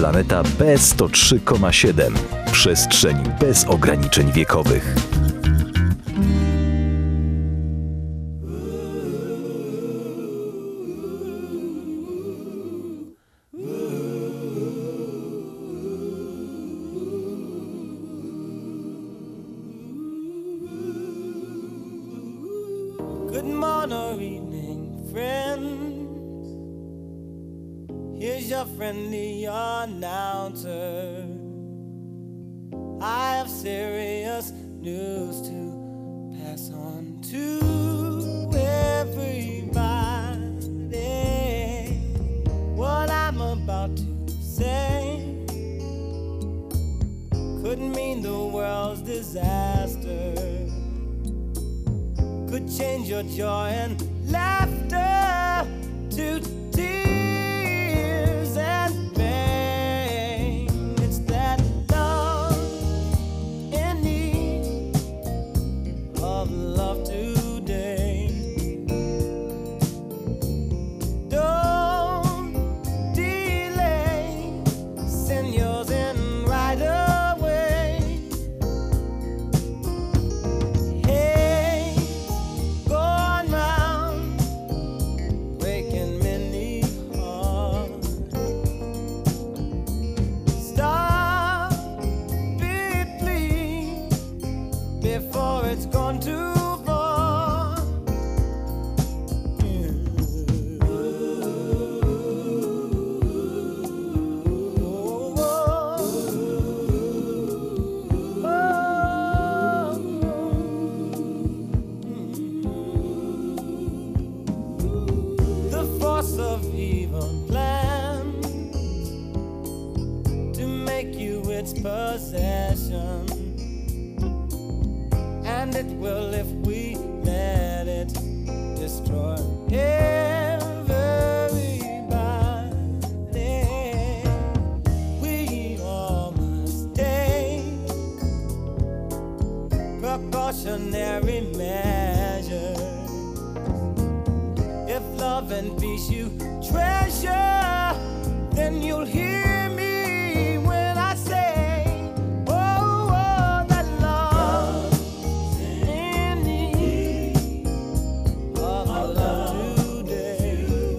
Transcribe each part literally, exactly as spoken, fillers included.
Planeta B sto trzy przecinek siedem. Przestrzeń bez ograniczeń wiekowych. Good morning or evening, friends. Here's your friendly announcer. I have serious news to pass on to everybody. What I'm about to say could mean the world's disaster, could change your joy and laughter to tears and pain. It's that love in need of love today. Don't delay, send yours in right away. Hey, going round, breaking many hearts. Stop it, please, before it's gone too far. The force of evil plans to make you its possession, and it will if we let it destroy everybody. We all must take precautionary measures. If love and peace you treasure, then you'll hear me when I say, oh, oh, that love in need of love today.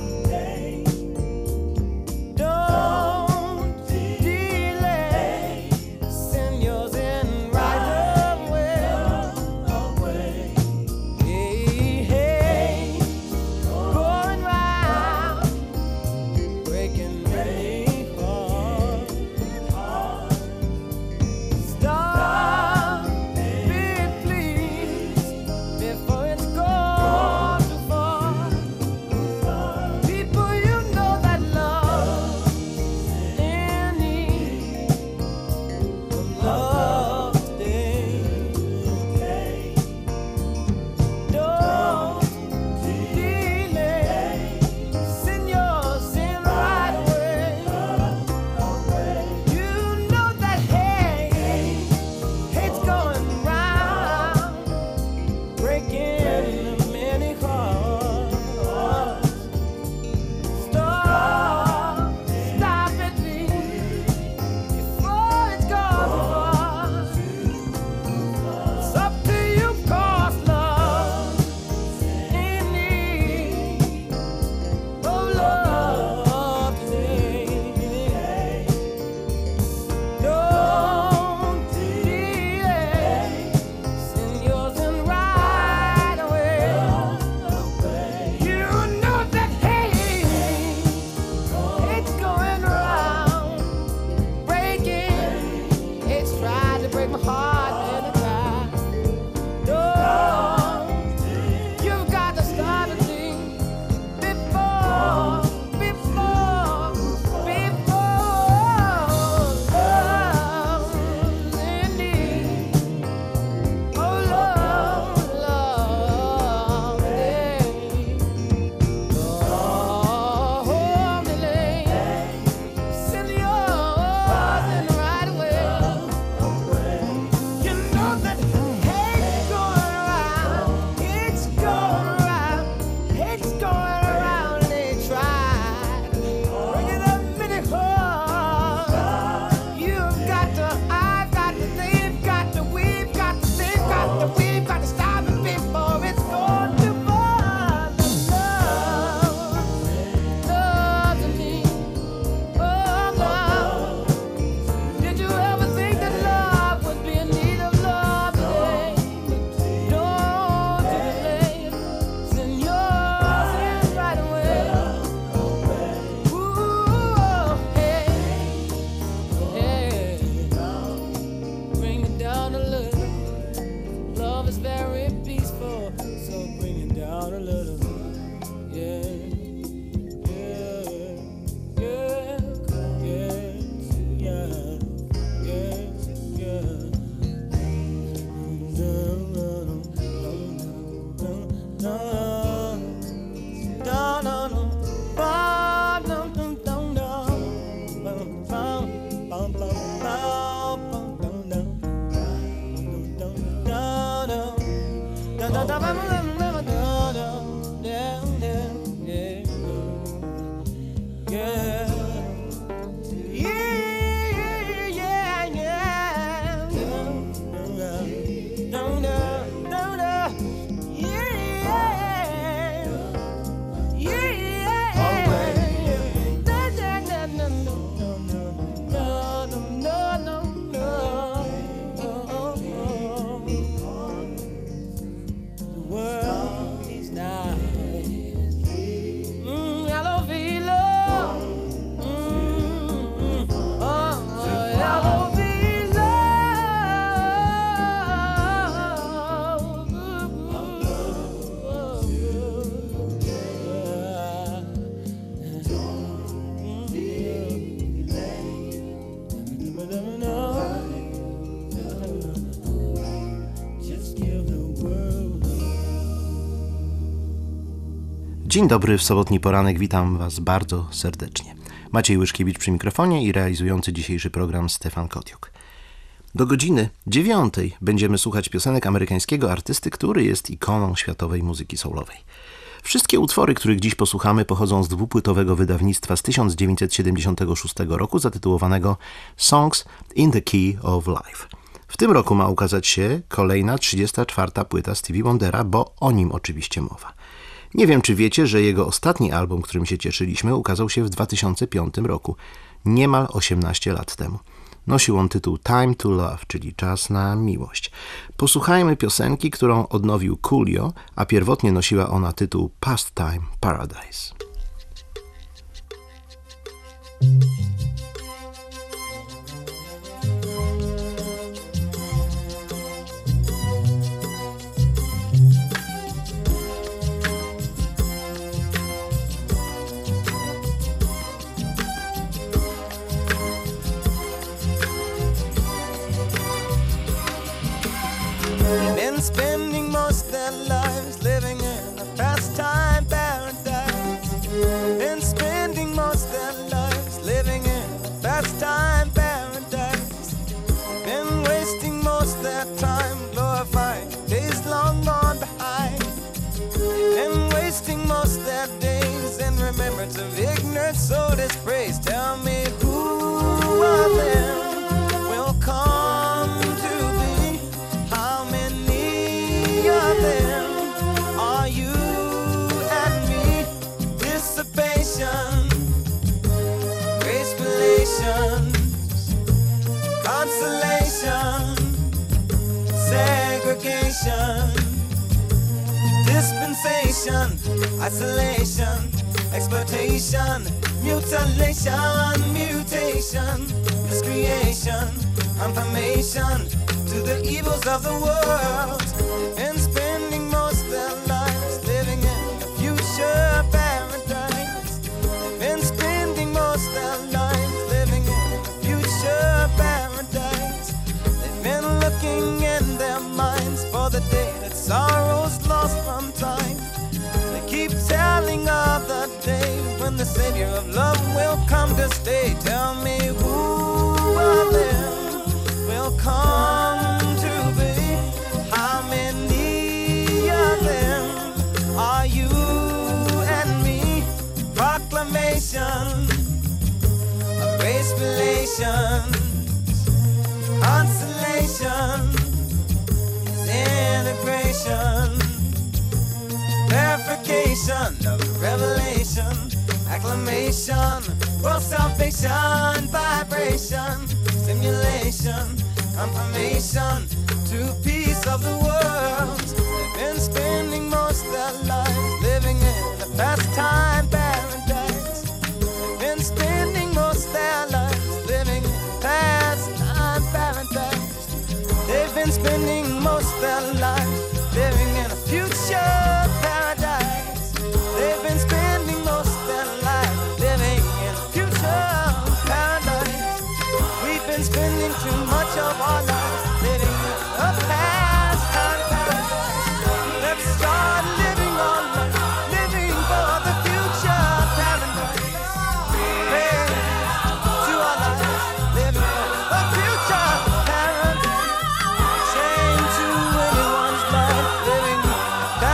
Don't delay, send yours in right away. Hey, hey, going round, breaking many hearts. Stop it, please, before it's gone too far. People, you know that love in need of love today. Don't delay, send yours in right away. Dzień dobry, w sobotni poranek witam Was bardzo serdecznie. Maciej Łyszkiewicz przy mikrofonie i realizujący dzisiejszy program Stefan Kotiuk. Do godziny dziewiątej będziemy słuchać piosenek amerykańskiego artysty, który jest ikoną światowej muzyki soulowej. Wszystkie utwory, których dziś posłuchamy, pochodzą z dwupłytowego wydawnictwa z tysiąc dziewięćset siedemdziesiątego szóstego roku zatytułowanego Songs in the Key of Life. W tym roku ma ukazać się kolejna trzydziesta czwarta płyta Stevie Wondera, bo o nim oczywiście mowa. Nie wiem, czy wiecie, że jego ostatni album, którym się cieszyliśmy, ukazał się w dwa tysiące piątym roku, niemal osiemnaście lat temu. Nosił on tytuł Time to Love, czyli Czas na miłość. Posłuchajmy piosenki, którą odnowił Coolio, a pierwotnie nosiła ona tytuł Pastime Paradise. Been spending most their lives living in a pastime paradise. Been spending most their lives living in a pastime paradise. Been wasting most their time glorifying days long gone behind. Been wasting most their days in remembrance of ignorance, so dispraise. Tell me who of them will come to thee? How many of them are you and me? Dissipation, gracefulation, consolation, segregation, dispensation, isolation, exploitation, mutilation, mutation, miscreation, confirmation to the evils of the world. And spending most their lives living in a future paradise. And spending most their lives living in a future paradise. They've been looking in their minds for the day that sorrow's lost from time. They keep telling of the day when the Savior of love will come to stay. Tell me who of them will come to be? How many of them are you and me? Proclamation of race relations, consolation is integration, verification of revelation, acclamation, world salvation, vibration, stimulation, confirmation to peace of the world. They've been spending most their lives living in a pastime paradise. They've been spending most their lives living in a pastime paradise. They've been spending most their lives living in a future paradise. They've been spending most their lives living in a future paradise. We've been spending too much of our lives living in a pastime paradise. Let's start living on life, living for the future paradise. Pray to our lives, living for the future paradise. Shame to anyone's life living in a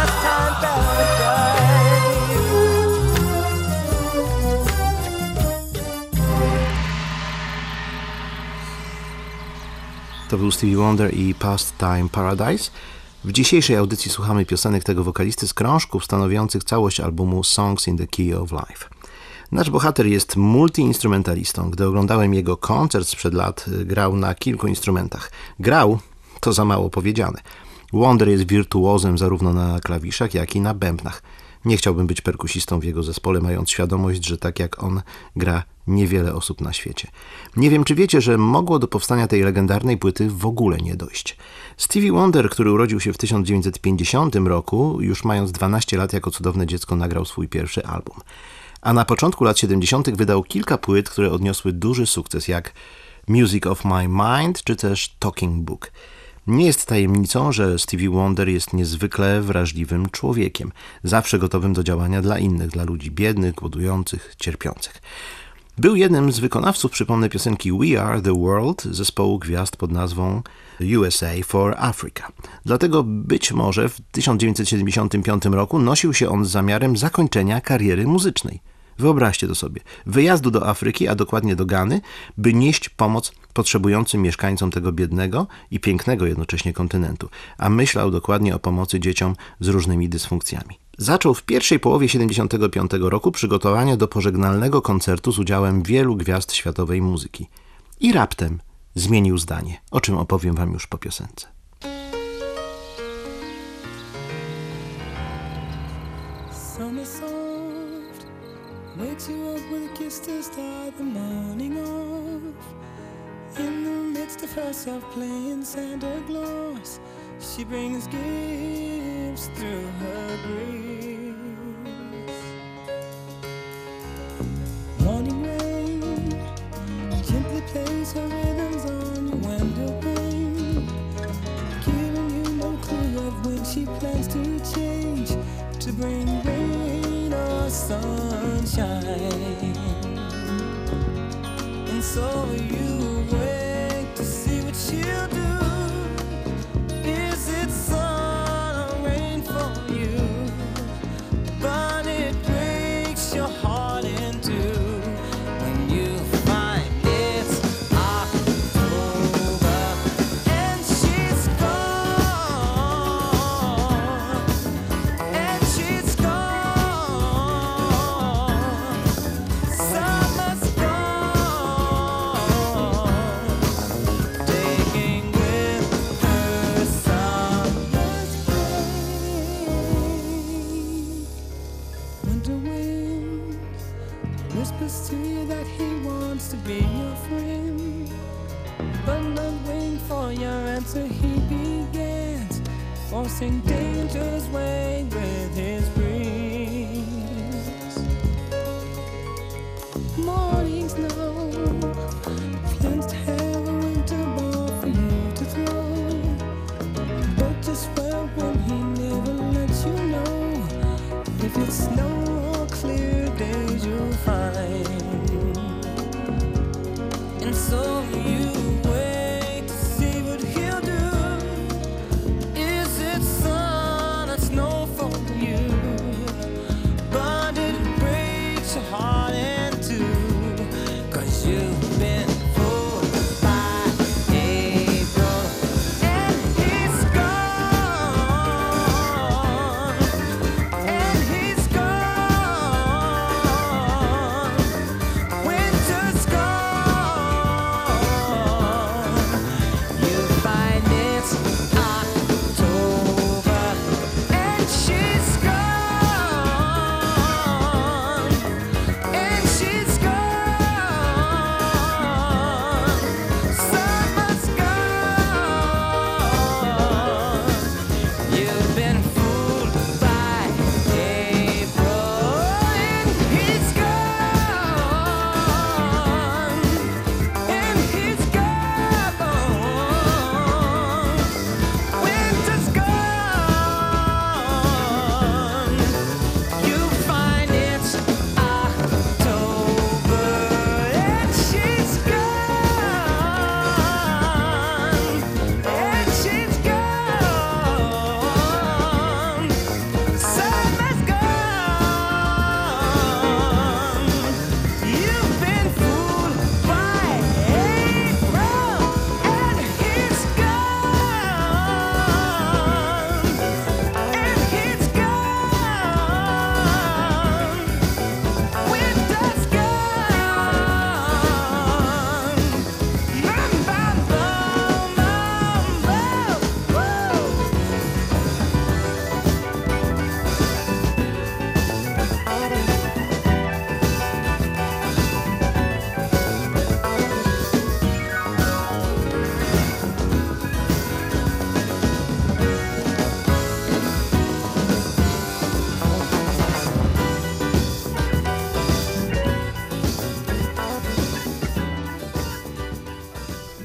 To był Stevie Wonder i Pastime Paradise. W dzisiejszej audycji słuchamy piosenek tego wokalisty z krążków stanowiących całość albumu Songs in the Key of Life. Nasz bohater jest multiinstrumentalistą. Gdy oglądałem jego koncert sprzed lat, grał na kilku instrumentach. Grał, to za mało powiedziane. Wonder jest wirtuozem zarówno na klawiszach, jak i na bębnach. Nie chciałbym być perkusistą w jego zespole, mając świadomość, że tak jak on gra niewiele osób na świecie. Nie wiem, czy wiecie, że mogło do powstania tej legendarnej płyty w ogóle nie dojść. Stevie Wonder, który urodził się w tysiąc dziewięćset pięćdziesiątym roku, już mając dwanaście lat jako cudowne dziecko nagrał swój pierwszy album. A na początku lat siedemdziesiątych wydał kilka płyt, które odniosły duży sukces, jak Music of My Mind czy też Talking Book. Nie jest tajemnicą, że Stevie Wonder jest niezwykle wrażliwym człowiekiem, zawsze gotowym do działania dla innych, dla ludzi biednych, głodujących, cierpiących. Był jednym z wykonawców, przypomnę, piosenki We Are The World zespołu gwiazd pod nazwą U S A for Africa. Dlatego być może w tysiąc dziewięćset siedemdziesiątym piątym roku nosił się on z zamiarem zakończenia kariery muzycznej. Wyobraźcie to sobie. Wyjazdu do Afryki, a dokładnie do Gany, by nieść pomoc potrzebującym mieszkańcom tego biednego i pięknego jednocześnie kontynentu, a myślał dokładnie o pomocy dzieciom z różnymi dysfunkcjami. Zaczął w pierwszej połowie siedemdziesiątego piątego roku przygotowania do pożegnalnego koncertu z udziałem wielu gwiazd światowej muzyki. I raptem zmienił zdanie, o czym opowiem wam już po piosence. Wakes you up with a kiss to start the morning off. In the midst of herself playing Santa Claus, she brings gifts through her grace. Morning rain gently plays her rhythms on your window pane, giving you no clue of when she plans to change to bring rain or sunshine. And so you wait to see what she'll do. Is it sun or rain for you? But it breaks your heart in two when you find it's October and she's gone, and she's gone. Summer's gone, taking with her summer's break. Winter wind whispers to you that he wants to be your friend, but not waiting for your answer he begins, forcing danger's way with his breeze. Morning snow plans to have a winter ball for you to throw, but just well when he never lets you know if it's snow or clear days you'll find. And so you wait to see what he'll do. Is it sun or snow for you? But it breaks your heart in two, 'cause you've been fooled by April, and he's gone, and he's gone. Winter's gone. You find it's October, and she's gone, and she's gone.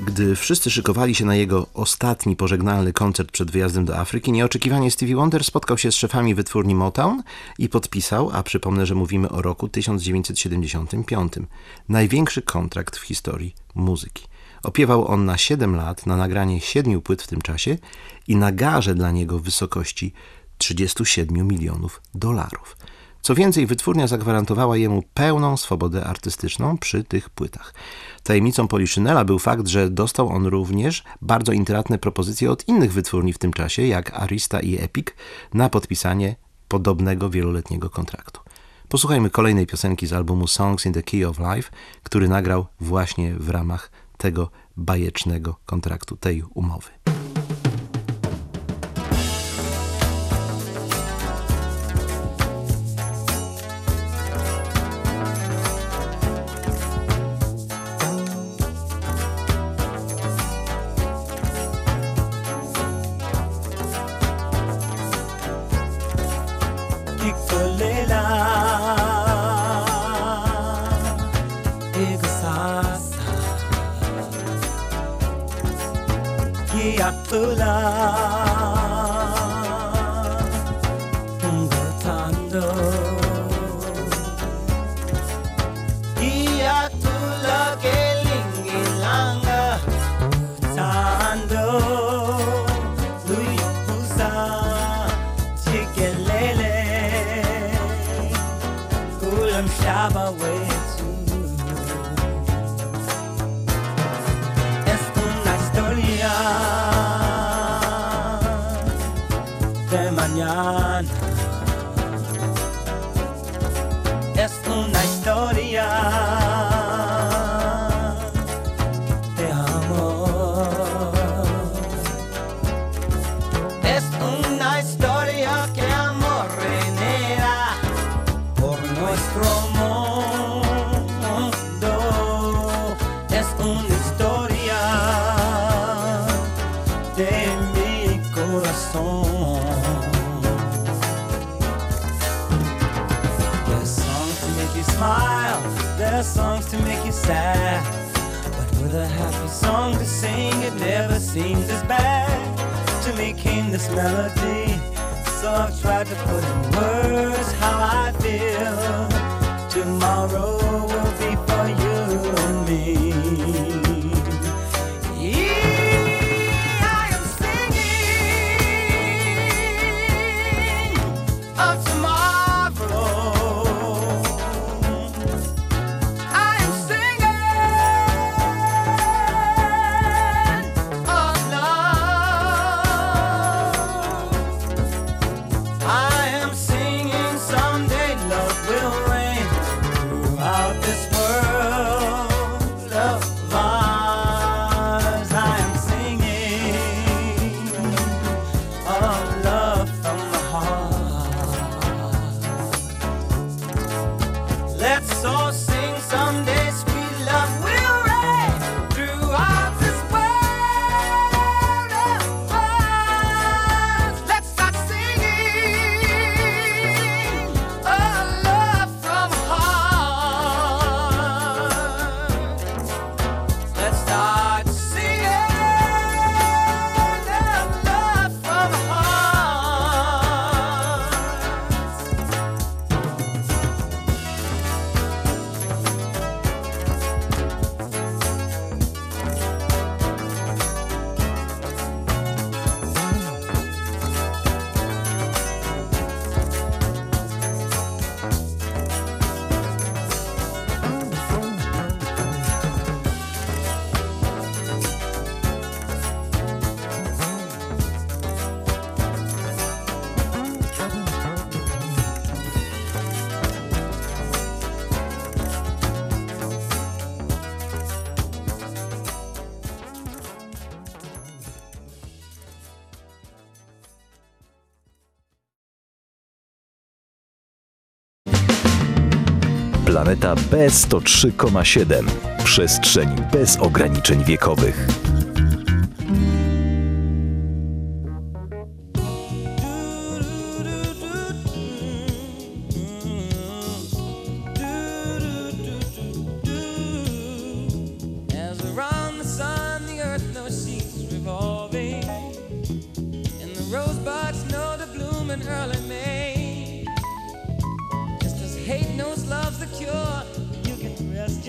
Gdy wszyscy szykowali się na jego ostatni pożegnalny koncert przed wyjazdem do Afryki, nieoczekiwanie Stevie Wonder spotkał się z szefami wytwórni Motown i podpisał, a przypomnę, że mówimy o roku tysiąc dziewięćset siedemdziesiątym piątym, największy kontrakt w historii muzyki. Opiewał on na siedem lat na nagranie siedmiu płyt w tym czasie i na garze dla niego w wysokości trzydziestu siedmiu milionów dolarów. Co więcej, wytwórnia zagwarantowała jemu pełną swobodę artystyczną przy tych płytach. Tajemnicą Poliszynela był fakt, że dostał on również bardzo intratne propozycje od innych wytwórni w tym czasie, jak Arista i Epic, na podpisanie podobnego wieloletniego kontraktu. Posłuchajmy kolejnej piosenki z albumu Songs in the Key of Life, który nagrał właśnie w ramach tego bajecznego kontraktu, tej umowy. Es una historia de amor. Es una historia que amor genera por nuestro mundo. Es una historia de mi corazón. Smile, there are songs to make you sad, but with a happy song to sing, it never seems as bad. To me came this melody, so I've tried to put in words how I feel. Tomorrow will be for you and me. Yeah, I am singing of tomorrow. Planeta B sto trzy przecinek siedem. Przestrzeń bez ograniczeń wiekowych. As around the sun, the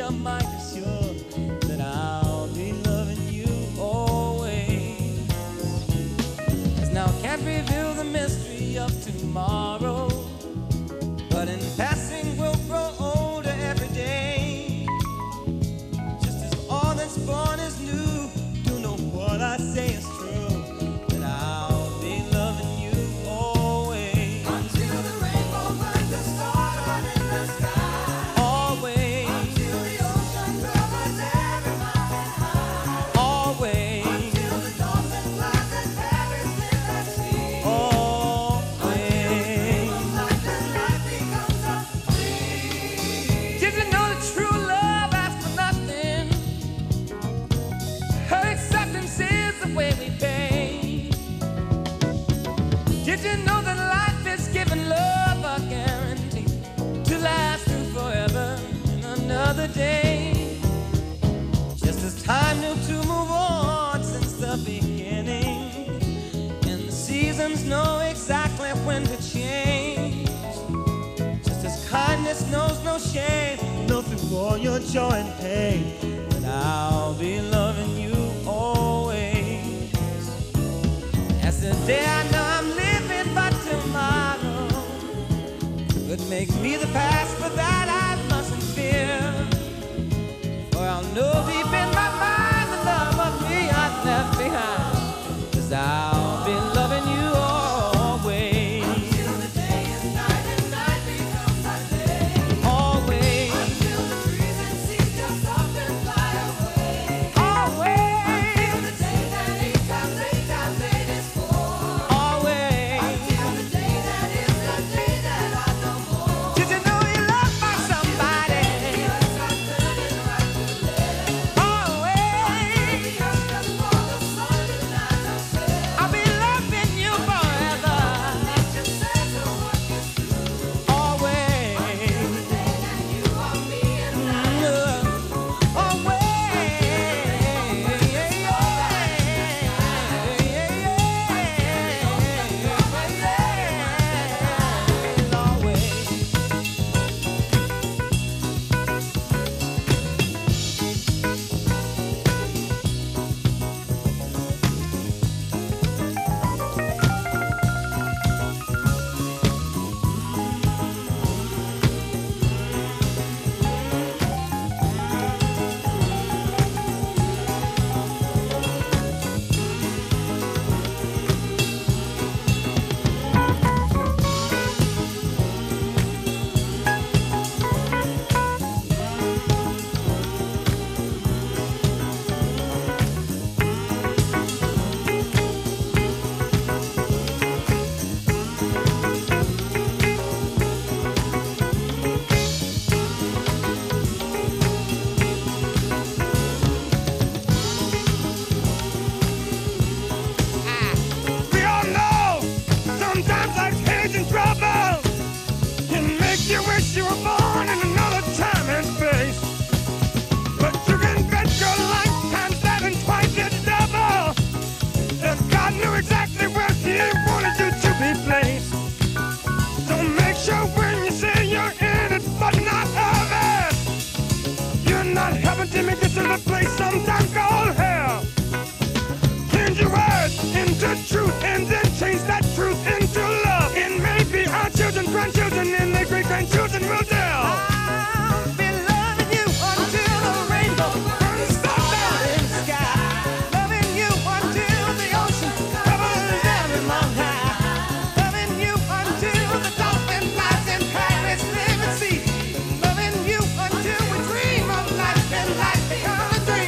your mind is sure that I'll be loving you always. 'Cause now I can't reveal the mystery of tomorrow, but in passing we'll grow older every day. Just as all that's born is new, you know what I say is true, that I'll be loving you always. Until the rainbow burns the stars out in the sky. Always, Until the ocean covers every mountain high. always, Until the dolphin flies and carries in the sea. always. Life and life becomes a dream. Did you know that true love asks for nothing? Her acceptance is the way we pay. Did you know that life is giving love a guarantee to last through forever in another day? Just as time knew to move on since the beginning, and the seasons know exactly when to change. Just as kindness knows no shame, know through all your joy and pain, that I'll be loving you always. As the day I know I'm living, but tomorrow could make me the past, but that I mustn't fear. For I'll know deep in my mind the love of me I've left behind, 'cause I'll be loving you always. Until the day is night and night becomes a day. Always, Until the trees and seas just up and fly away. always, Until the day that eight times eight times eight is four. always. Until the day that is the day that I know more. Did you know you love by somebody? The earth starts turning right to left. Always, The earth does for the sun to not upset. I'll be loving you forever. Nature says her work is through. Always, Till the day that you are me and I. We all know sometimes life's hands in trouble can make you wish you were born in another time and space. But you can bet your lifetime's seven twice its double. That God knew exactly where He wanted you to be placed. So make sure when you say you're in it but not of it, you're not helping to make it to the place sometimes called hell. Change your words into truth and then change that truth into love. And maybe our children, grandchildren, and their great grandchildren will tell. I'll be loving you until the rainbow burns the stars in the sky. Loving you until the ocean covers every mountain high. Loving you until the dolphin flies in Paris, live and see. Loving you until we dream of life and life becomes a dream.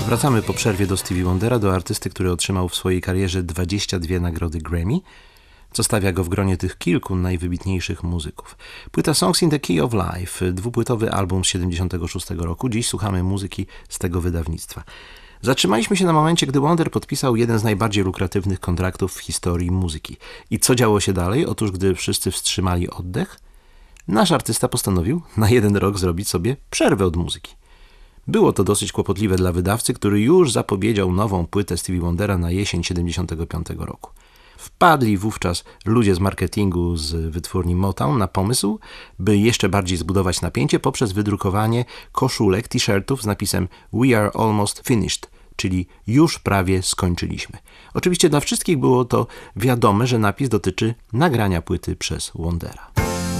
Wracamy po przerwie do Stevie Wondera, do artysty, który otrzymał w swojej karierze dwadzieścia dwie nagrody Grammy, co stawia go w gronie tych kilku najwybitniejszych muzyków. Płyta Songs in the Key of Life, dwupłytowy album z siedemdziesiątego szóstego roku. Dziś słuchamy muzyki z tego wydawnictwa. Zatrzymaliśmy się na momencie, gdy Wonder podpisał jeden z najbardziej lukratywnych kontraktów w historii muzyki. I co działo się dalej? Otóż, gdy wszyscy wstrzymali oddech, nasz artysta postanowił na jeden rok zrobić sobie przerwę od muzyki. Było to dosyć kłopotliwe dla wydawcy, który już zapowiedział nową płytę Stevie Wondera na jesień siedemdziesiątego piątego roku. Wpadli wówczas ludzie z marketingu z wytwórni Motown na pomysł, by jeszcze bardziej zbudować napięcie poprzez wydrukowanie koszulek, t-shirtów z napisem We are almost finished, czyli już prawie skończyliśmy. Oczywiście dla wszystkich było to wiadome, że napis dotyczy nagrania płyty przez Wondera.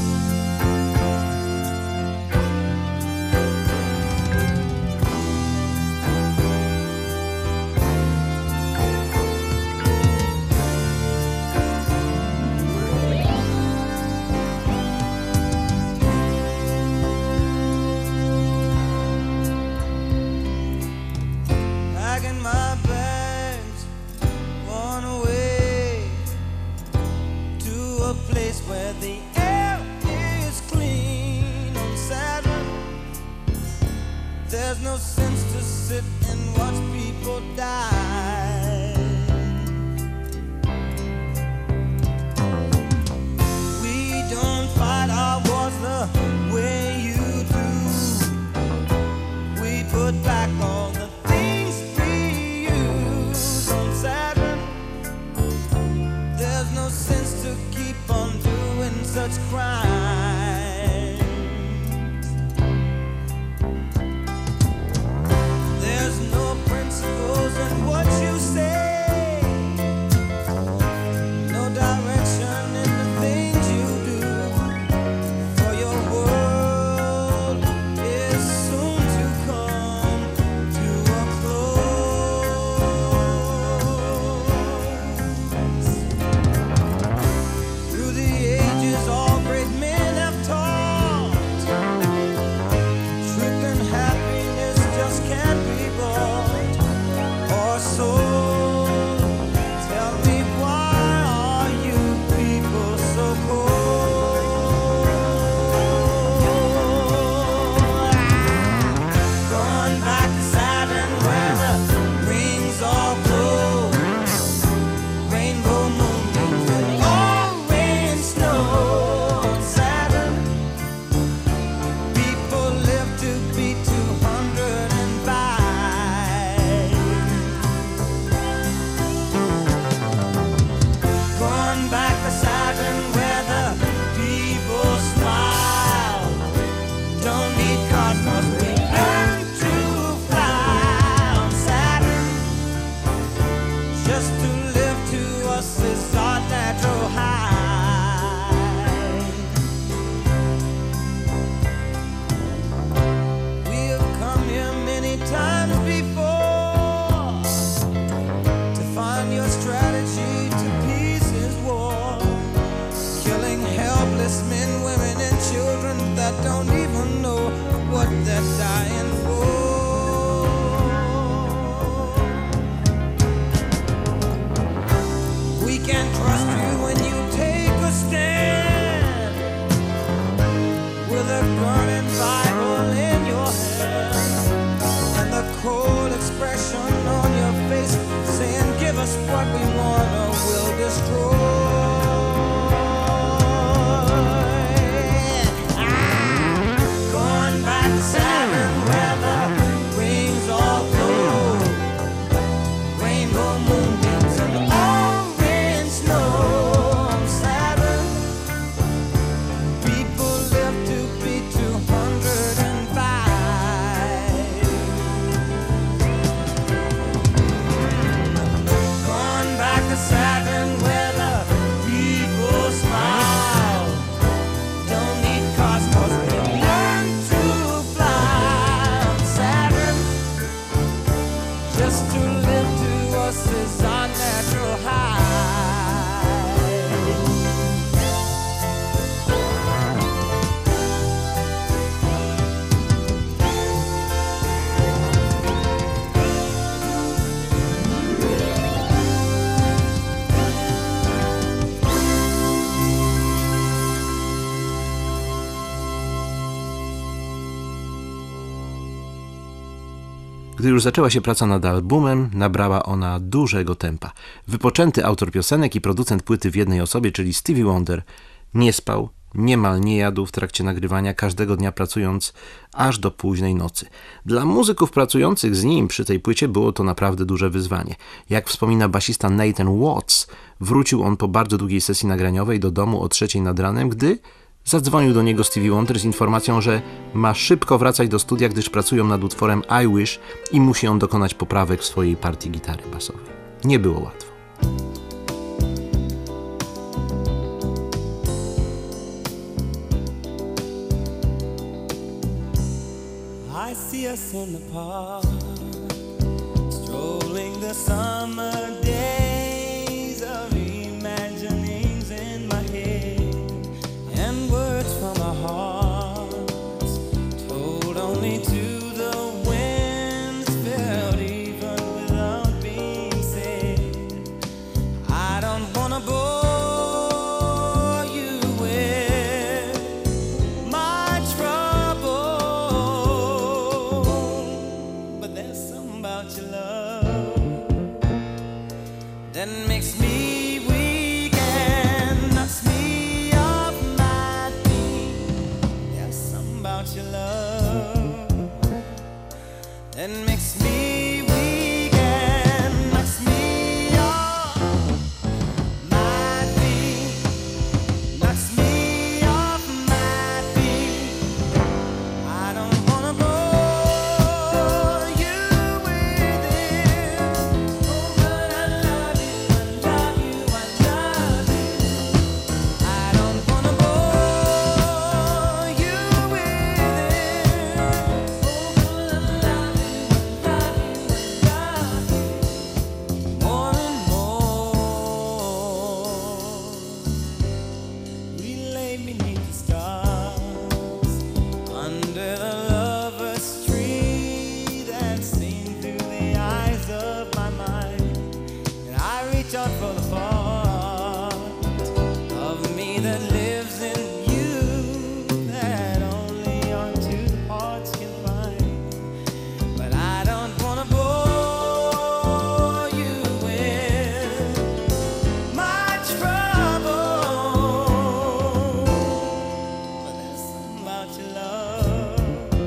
Packing my bags, one away to a place where the air is clean on Saturn. There's no sense to sit and watch people die. We don't fight our wars the way you do. We put back all the no sense to keep on doing such crimes. There's no principles in what you say, no direction in the things you do, for your world is soon to come to a close. Through the ages, all great men have taught, truth and happiness just can't be bought or sold. Tell me, why are you people so cold? Going back to Saturn where the rings all glow, rainbow moonbeams and orange snow on Saturn. People live to be two hundred five. Going back to Saturn where the people smile. Don't need cosmos, we learn to fly on Saturn. Just to live to us is our natural high. We have come here many times before to find your strategy to peace is war. Killing helpless men, women, and children that don't even know what they're dying for. We can trust you when you take a stand with a burning Bible in your hand and the cold expression on your face saying, give us what we want or we'll destroy. Ah, going back to Saturn where the rings all glow, rainbow moonbeams and orange snow on Saturn. People live to be two hundred five. Going back to Saturn where the people smile. Don't need cosmos, we learn to fly on Saturn. Just to live to us is our natural high. Gdy już zaczęła się praca nad albumem, nabrała ona dużego tempa. Wypoczęty autor piosenek i producent płyty w jednej osobie, czyli Stevie Wonder, nie spał, niemal nie jadł w trakcie nagrywania, każdego dnia pracując aż do późnej nocy. Dla muzyków pracujących z nim przy tej płycie było to naprawdę duże wyzwanie. Jak wspomina basista Nathan Watts, wrócił on po bardzo długiej sesji nagraniowej do domu o trzeciej nad ranem, gdy zadzwonił do niego Stevie Wonder z informacją, że ma szybko wracać do studia, gdyż pracują nad utworem I Wish i musi on dokonać poprawek w swojej partii gitary basowej. Nie było łatwo. I see us in the park, strolling the summer days of imaginings in my head, and words from our hearts, told only to the winds, felt even without being said. I don't wanna bore you with my trouble, but there's something about your love that makes me weak and knocks me off my feet. There's something about your love that makes me weak and knocks me off my feet. Knocks me off my feet. I don't wanna bore you with it. Oh, but I love you, I love you, I love you. I don't wanna bore you with it. Oh, but I love you, I love you, I love you. More and more, we lay beneath the stars, under the lover's tree that's seen through the eyes of my mind. And I reach out for the part of me that lives in you, that only our two hearts can find. But I don't wanna bore you with my trouble, but there's something about your love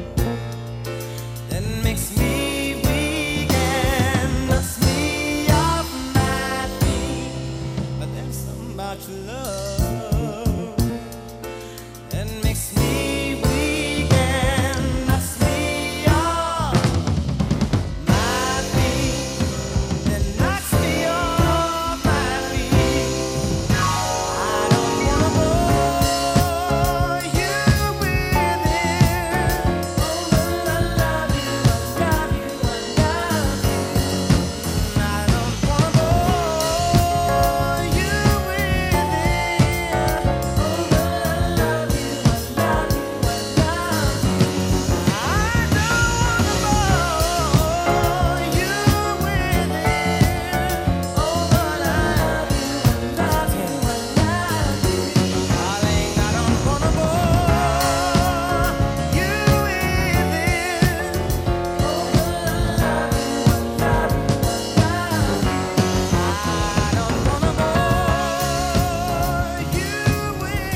that makes me weak and knocks me off my feet. But there's something about your love that makes me weak and knocks me off my feet. That knocks me off my feet. I don't wanna bore you with it. Oh, but I love you, I love you, I love you. I don't wanna bore you with it. Oh, but I love you, I love you, I love you. I don't wanna bore you with it. Oh, but I love you, I love you, I love you. Darling, I don't wanna bore you with it. Oh, but I love you, I love you, I love you. I don't wanna bore you with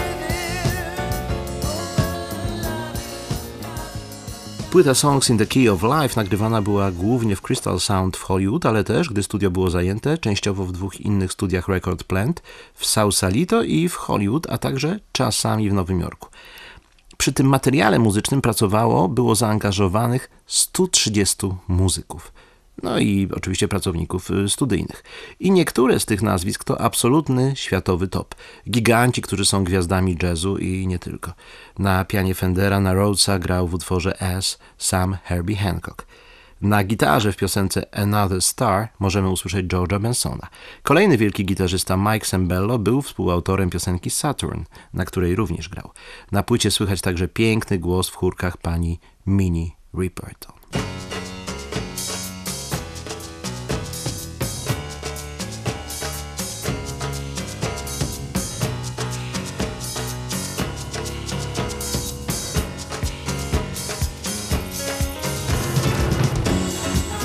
it. Płyta Songs in the Key of Life nagrywana była głównie w Crystal Sound w Hollywood, ale też, gdy studio było zajęte, częściowo w dwóch innych studiach Record Plant, w Sausalito i w Hollywood, a także czasami w Nowym Jorku. Przy tym materiale muzycznym pracowało, było zaangażowanych stu trzydziestu muzyków. No i oczywiście pracowników y, studyjnych. I niektóre z tych nazwisk to absolutny światowy top. Giganci, którzy są gwiazdami jazzu i nie tylko. Na pianie Fendera na Rhodesa grał w utworze As sam Herbie Hancock. Na gitarze w piosence Another Star możemy usłyszeć George'a Bensona. Kolejny wielki gitarzysta Mike Sembello był współautorem piosenki Saturn, na której również grał. Na płycie słychać także piękny głos w chórkach pani Minnie Riperton. I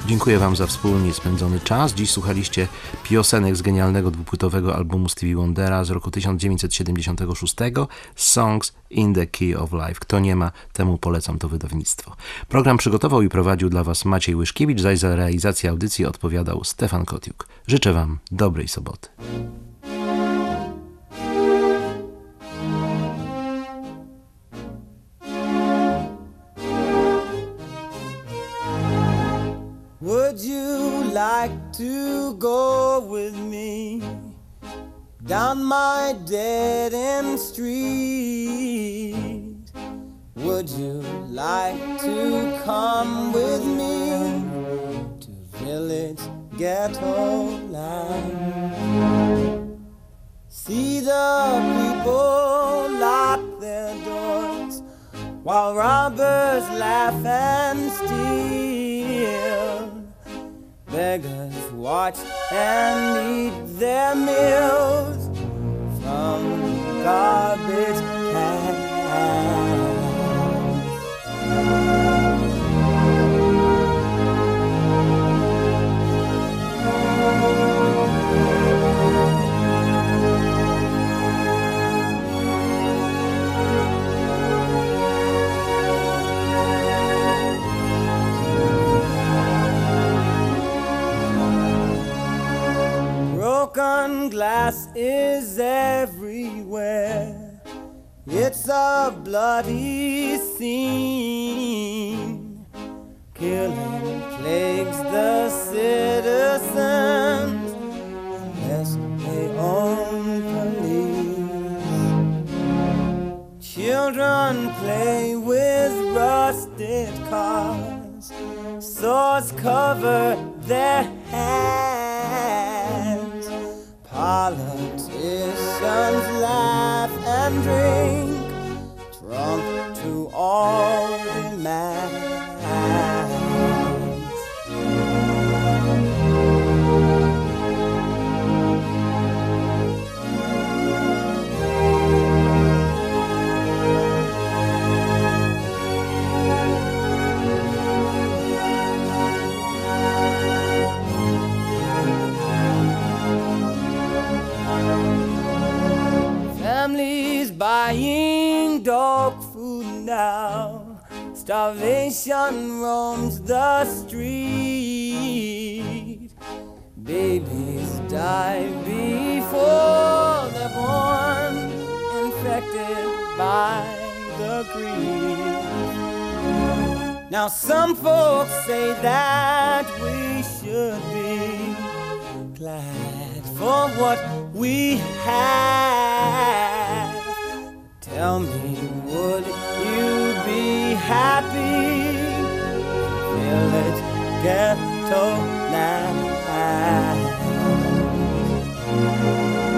Dziękuję Wam za wspólnie spędzony czas. Dziś słuchaliście piosenek z genialnego dwupłytowego albumu Stevie Wondera z roku tysiąc dziewięćset siedemdziesiątego szóstego Songs in the Key of Life. Kto nie ma, temu polecam to wydawnictwo. Program przygotował i prowadził dla Was Maciej Łyszkiewicz, zaś za realizację audycji odpowiadał Stefan Kotiuk. Życzę Wam dobrej soboty. Would you like to go with me down my dead end street? Would you like to come with me to village ghetto life? See the people lock their doors while robbers laugh and steal. Beggars watch and eat their meals from garbage cans. Broken glass is everywhere. It's a bloody scene. Killing plagues the citizens unless they own police. Children play with rusted cars. Swords cover their hands. Politicians laugh and drink, drunk to all demands. Families buying dog food now. Starvation roams the street. Babies die before they're born, infected by the greed. Now some folks say that we should be glad for what we have. Tell me, would you be happy? Village ghetto life.